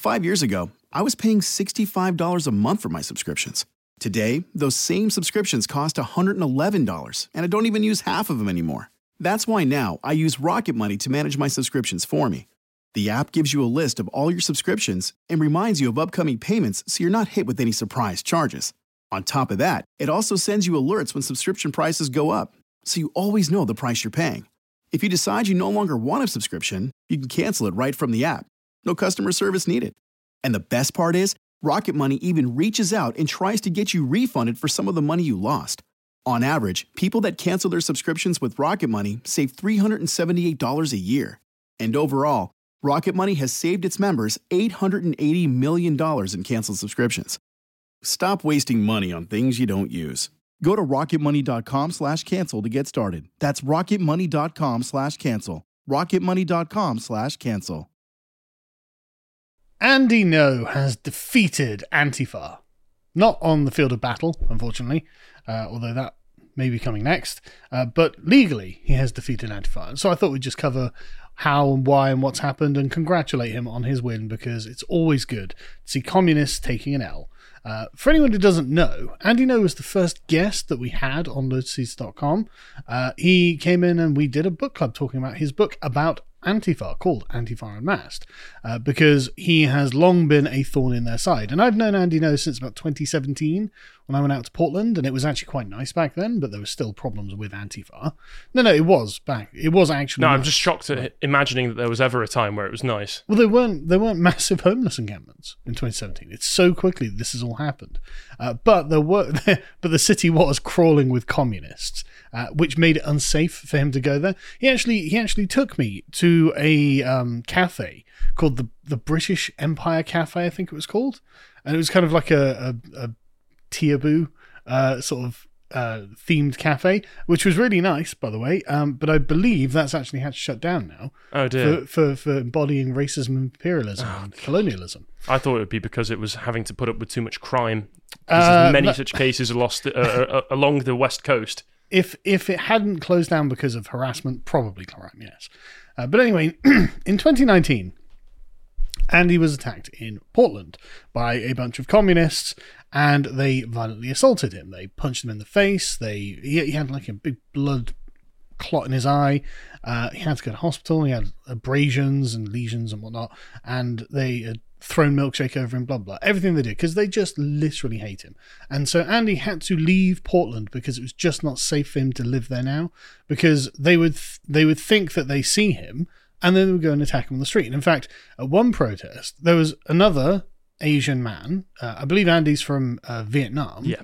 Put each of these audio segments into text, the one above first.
5 years ago, I was paying $65 a month for my subscriptions. Today, those same subscriptions cost $111, and I don't even use half of them anymore. That's why now I use Rocket Money to manage my subscriptions for me. The app gives you a list of all your subscriptions and reminds you of upcoming payments so you're not hit with any surprise charges. On top of that, it also sends you alerts when subscription prices go up, so you always know the price you're paying. If you decide you no longer want a subscription, you can cancel it right from the app. No customer service needed. And the best part is, Rocket Money even reaches out and tries to get you refunded for some of the money you lost. On average, people that cancel their subscriptions with Rocket Money save $378 a year. And overall, Rocket Money has saved its members $880 million in canceled subscriptions. Stop wasting money on things you don't use. Go to rocketmoney.com/cancel to get started. That's rocketmoney.com/cancel. rocketmoney.com/cancel. Andy Ngo has defeated Antifa. Not on the field of battle, unfortunately, although that may be coming next. But legally, he has defeated Antifa. So I thought we'd just cover how and why and what's happened and congratulate him on his win, because it's always good to see communists taking an L. For anyone who doesn't know, Andy Ngo was the first guest that we had on LotusEats.com. He came in and we did a book club talking about his book about Antifa, called Antifa Unmasked, because he has long been a thorn in their side. And I've known Andy Ngo since about 2017, when I went out to Portland, and it was actually quite nice back then, but there were still problems with Antifa. No, it was back. It was actually No, nice. I'm just shocked at imagining that there was ever a time where it was nice. Well, there weren't massive homeless encampments in 2017. It's so quickly this has all happened. But the city was crawling with communists, which made it unsafe for him to go there. He actually took me to a cafe called the British Empire Cafe, I think it was called, and it was kind of like a Teaboo sort of themed cafe, which was really nice, by the way. But I believe that's actually had to shut down now. Oh dear. For embodying racism, imperialism, and colonialism. I thought it would be because it was having to put up with too much crime. There's many such cases along the West Coast. If it hadn't closed down because of harassment, probably crime, yes. But anyway, in 2019, Andy was attacked in Portland by a bunch of communists, and they violently assaulted him. They punched him in the face. He had like a big blood clot in his eye. He had to go to hospital. He had abrasions and lesions and whatnot, and they had thrown milkshake over him, blah, blah, everything they did, because they just literally hate him. And so Andy had to leave Portland because it was just not safe for him to live there now, because they would think that they see him and then they would go and attack him on the street. And in fact, at one protest, there was another Asian man. I believe Andy's from Vietnam. Yeah.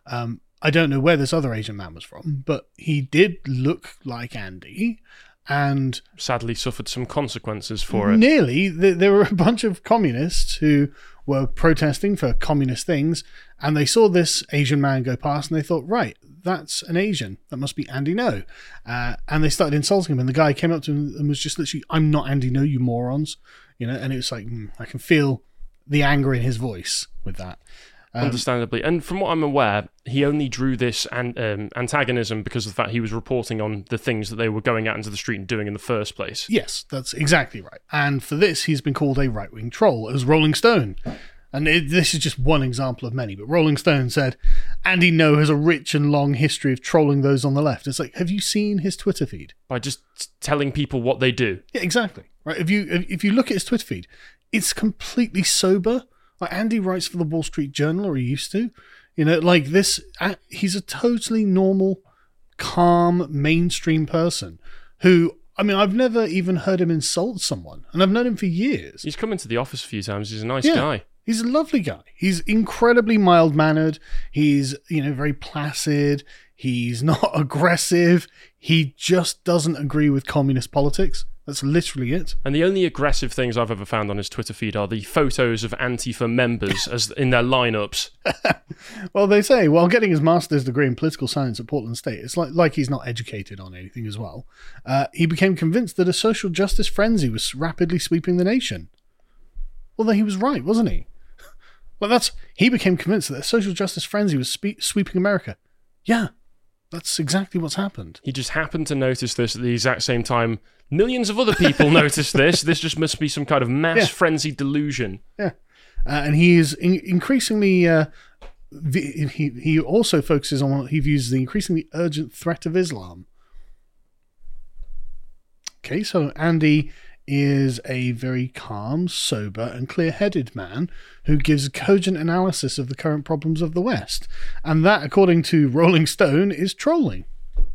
I don't know where this other Asian man was from, but he did look like Andy, and sadly suffered some consequences for it. Nearly. There were a bunch of communists who were protesting for communist things, and they saw this Asian man go past, and they thought, right, that's an Asian. That must be Andy Ngo. And they started insulting him, and the guy came up to him and was just literally, "I'm not Andy Ngo, you morons." And it was like, I can feel the anger in his voice with that. Understandably. And from what I'm aware, he only drew this antagonism because of the fact he was reporting on the things that they were going out into the street and doing in the first place. Yes, that's exactly right. And for this, he's been called a right-wing troll, as Rolling Stone. And this is just one example of many, but Rolling Stone said, Andy Ngo has a rich and long history of trolling those on the left. It's like, have you seen his Twitter feed? By just telling people what they do. Yeah, exactly. Right. If you look at his Twitter feed, it's completely sober. Like, Andy writes for the Wall Street Journal, or he used to. Like this, he's a totally normal, calm, mainstream person who, I've never even heard him insult someone, and I've known him for years. He's come into the office a few times. He's a nice guy. He's a lovely guy. He's incredibly mild-mannered. He's, very placid. He's not aggressive. He just doesn't agree with communist politics. That's literally it. And the only aggressive things I've ever found on his Twitter feed are the photos of Antifa members as in their lineups. Well, they say, while getting his master's degree in political science at Portland State, it's like he's not educated on anything as well. He became convinced that a social justice frenzy was rapidly sweeping the nation. Well, then he was right, wasn't he? He became convinced that a social justice frenzy was sweeping America. Yeah, That's exactly what's happened. He just happened to notice this at the exact same time millions of other people noticed this. This just must be some kind of mass frenzied delusion. Yeah. And he is increasingly... he also focuses on what he views as the increasingly urgent threat of Islam. Okay, so Andy is a very calm, sober, and clear-headed man who gives a cogent analysis of the current problems of the West. And that, according to Rolling Stone, is trolling.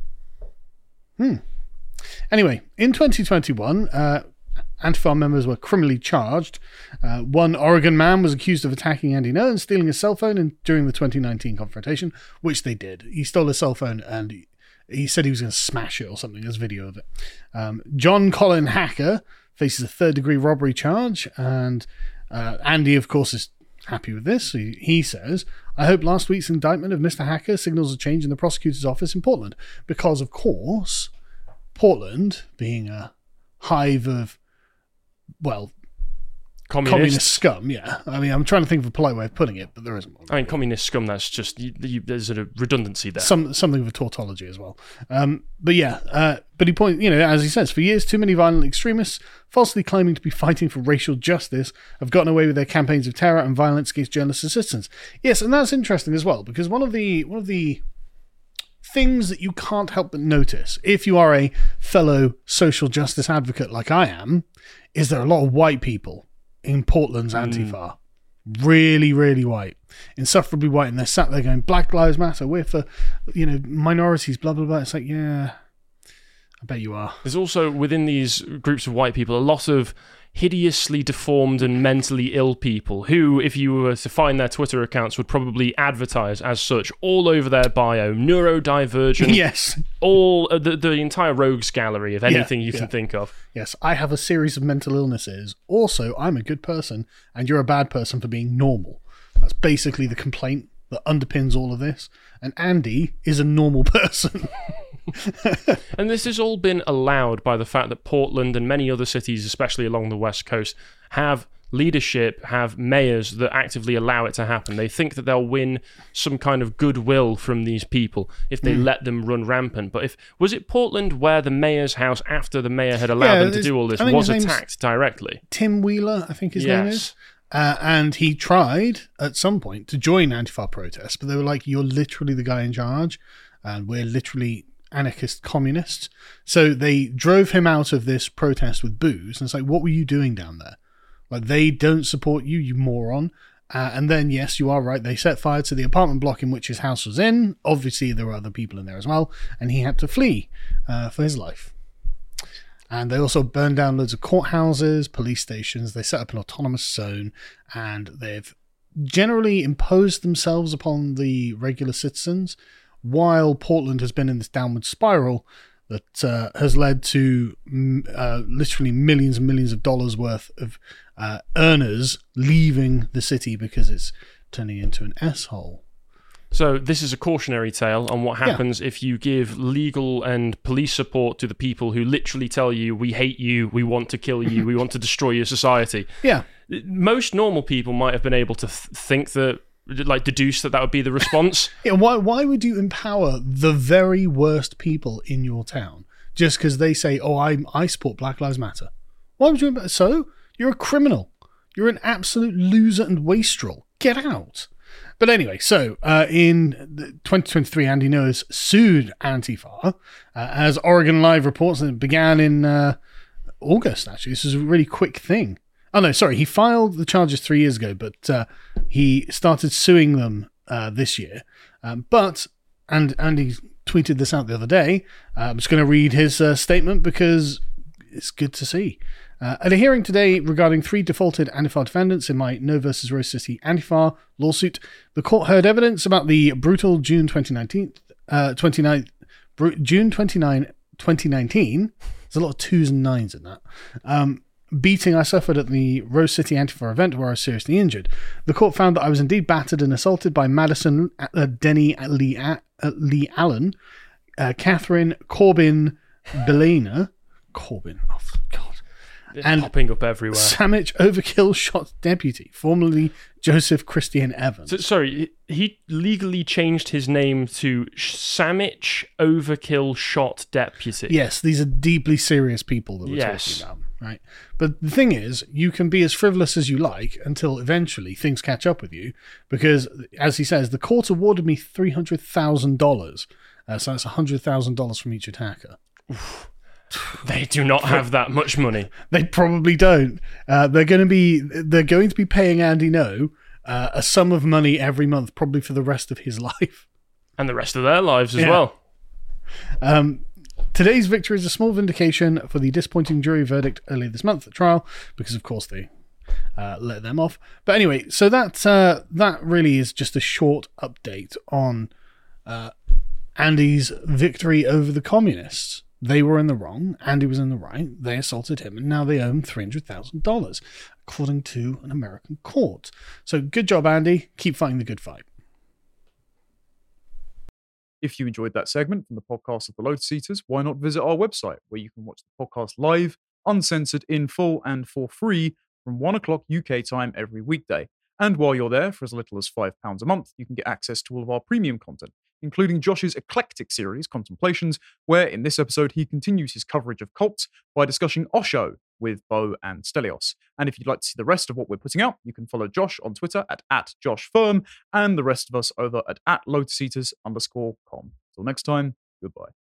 Anyway, in 2021, Antifa members were criminally charged. One Oregon man was accused of attacking Andy Ngo and stealing his cell phone during the 2019 confrontation, which they did. He stole his cell phone and he said he was going to smash it or something. There's video of it. John Colin Hacker faces a third-degree robbery charge, and Andy, of course, is happy with this. He says, I hope last week's indictment of Mr. Hacker signals a change in the prosecutor's office in Portland, because, of course, Portland, being a hive of, well, communist scum, yeah. I mean, I'm trying to think of a polite way of putting it, but there isn't one. I mean, communist scum, that's just, there's a redundancy there. Something of a tautology as well. But he points, as he says, for years, too many violent extremists, falsely claiming to be fighting for racial justice, have gotten away with their campaigns of terror and violence against journalists and citizens. Yes, and that's interesting as well, because one of the things that you can't help but notice, if you are a fellow social justice advocate like I am, is there are a lot of white people in Portland's Antifa. Really, really white. Insufferably white. And they're sat there going, Black Lives Matter, we're for, minorities, blah, blah, blah. It's like, yeah, I bet you are. There's also, within these groups of white people, a lot of hideously deformed and mentally ill people who, if you were to find their Twitter accounts, would probably advertise as such all over their bio. Neurodivergent. Yes. All the entire rogues gallery of anything you can think of. Yes, I have a series of mental illnesses. Also, I'm a good person and you're a bad person for being normal. That's basically the complaint that underpins all of this. And Andy is a normal person. And this has all been allowed by the fact that Portland and many other cities, especially along the West Coast, have leadership, have mayors that actively allow it to happen. They think that they'll win some kind of goodwill from these people if they let them run rampant. But was it Portland where the mayor's house, after the mayor had allowed them to do all this, was attacked directly? Tim Wheeler, I think his name is. And he tried at some point to join Antifa protests, but they were like, you're literally the guy in charge, and we're literally anarchist communists. So they drove him out of this protest with booze. And it's like, what were you doing down there? Like, they don't support you, you moron. And then, yes, you are right, they set fire to the apartment block in which his house was in. Obviously, there were other people in there as well. And he had to flee for his life. And they also burned down loads of courthouses, police stations. They set up an autonomous zone. And they've generally imposed themselves upon the regular citizens, while Portland has been in this downward spiral that has led to literally millions and millions of dollars worth of earners leaving the city because it's turning into an S-hole. So this is a cautionary tale on what happens if you give legal and police support to the people who literally tell you, we hate you, we want to kill you, we want to destroy your society. Yeah. Most normal people might have been able to think that, deduce that would be the response. Yeah, why would you empower the very worst people in your town just because they say, oh, I support Black Lives Matter? Why would you? So? You're a criminal. You're an absolute loser and wastrel. Get out. But anyway, so in 2023, Andy Ngo has sued Antifa. As Oregon Live reports, and it began in August, actually. This is a really quick thing. Oh, no, sorry. He filed the charges 3 years ago, but he started suing them this year. And Andy tweeted this out the other day. I'm just going to read his statement because it's good to see. At a hearing today regarding 3 defaulted Antifa defendants in my No vs. Rose City Antifa lawsuit, the court heard evidence about the brutal June 29, 2019. There's a lot of 2s and 9s in that. Beating I suffered at the Rose City Antifa event where I was seriously injured. The court found that I was indeed battered and assaulted by Madison Denny Lee Allen, Catherine Corbin Belena. Corbin, oh God. And popping up everywhere. Sandwich Overkill shot deputy, formerly Joseph Christian Evans. So, sorry, he legally changed his name to Sandwich Overkill shot deputy. Yes, these are deeply serious people that we're talking about, right? But the thing is, you can be as frivolous as you like until eventually things catch up with you, because, as he says, the court awarded me $300,000. So that's $100,000 from each attacker. They do not have that much money. They probably don't. They're going to be paying Andy Ngo a sum of money every month, probably for the rest of his life. And the rest of their lives as well. Today's victory is a small vindication for the disappointing jury verdict earlier this month at trial, because of course they let them off. But anyway, so that really is just a short update on Andy's victory over the communists. They were in the wrong, Andy was in the right, they assaulted him, and now they owe him $300,000, according to an American court. So good job, Andy. Keep fighting the good fight. If you enjoyed that segment from the podcast of the Lotus Eaters, why not visit our website, where you can watch the podcast live, uncensored, in full, and for free from 1 o'clock UK time every weekday. And while you're there, for as little as £5 a month, you can get access to all of our premium content, including Josh's eclectic series, Contemplations, where in this episode he continues his coverage of cults by discussing Osho with Bo and Stelios. And if you'd like to see the rest of what we're putting out, you can follow Josh on Twitter at @JoshFirm and the rest of us over at @LotusEaters_com. Till next time, goodbye.